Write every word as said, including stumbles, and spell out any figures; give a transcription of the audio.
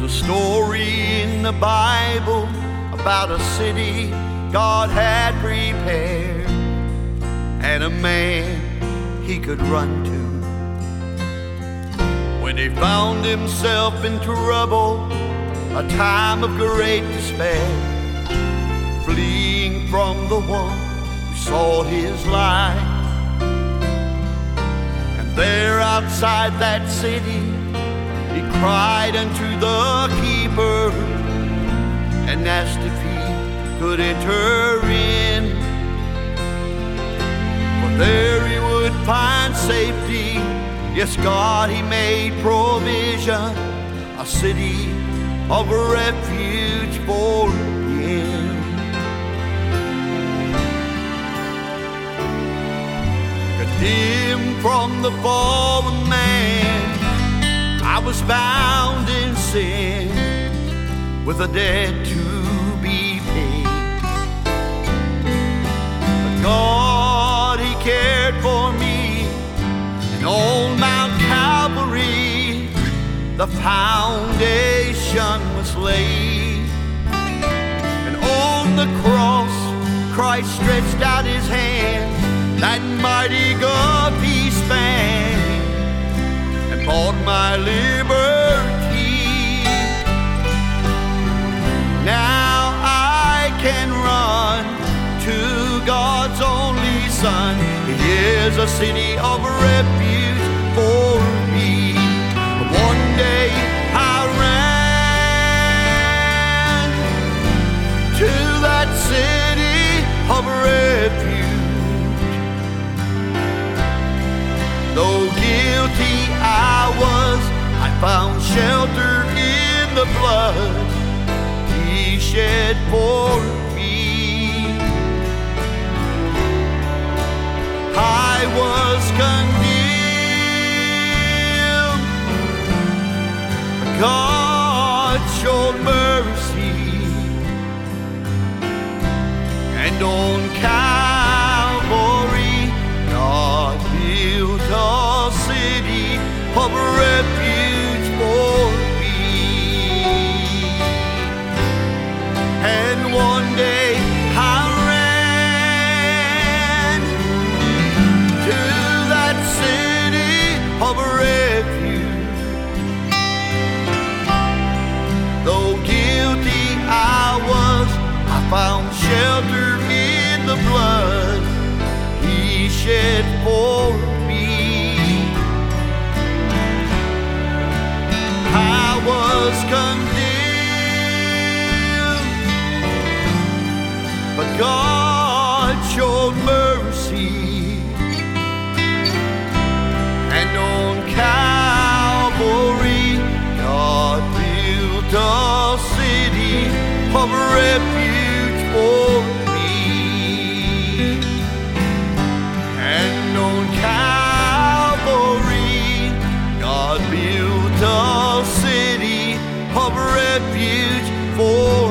a story in the Bible about a city God had prepared, and a man he could run to when he found himself in trouble, a time of great despair, fleeing from the one who saw his life. And there outside that city he cried unto the keeper and asked if he could enter in, for there he would find safety. Yes, God, he made provision, a city of refuge for him. Condemned from the fallen man, I was bound in sin with a debt to be paid. But God, he cared for me, and on Mount Calvary the foundation was laid. And on the cross Christ stretched out his hand, that mighty gulf he spanned, and bought my liberty. Now I can run to God's only Son. He is a city of refuge for me. One day I ran to that city of refuge. Though guilty I was, I found shelter in the blood he shed for me. I was condemned, but God showed mercy, and on Calvary God built a city of refuge for me. And one day I ran to that city of refuge. Though guilty I was, I found shelter in the blood he shed for me. I was condemned, but God showed mercy, and on Calvary God built a city of refuge for me. And on Calvary God built a city of refuge for